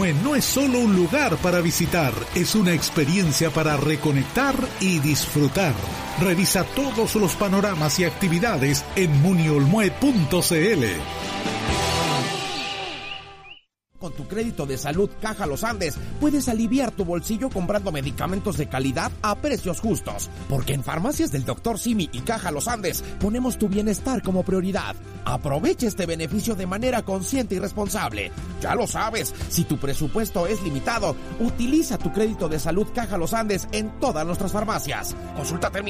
No es solo un lugar para visitar, es una experiencia para reconectar y disfrutar. Revisa todos los panoramas y actividades en muniolmue.cl. Con tu crédito de salud Caja Los Andes puedes aliviar tu bolsillo comprando medicamentos de calidad a precios justos. Porque en Farmacias del Dr. Simi y Caja Los Andes ponemos tu bienestar como prioridad. Aprovecha este beneficio de manera consciente y responsable. Ya lo sabes, si tu presupuesto es limitado, utiliza tu crédito de salud Caja Los Andes en todas nuestras farmacias. Consulta términos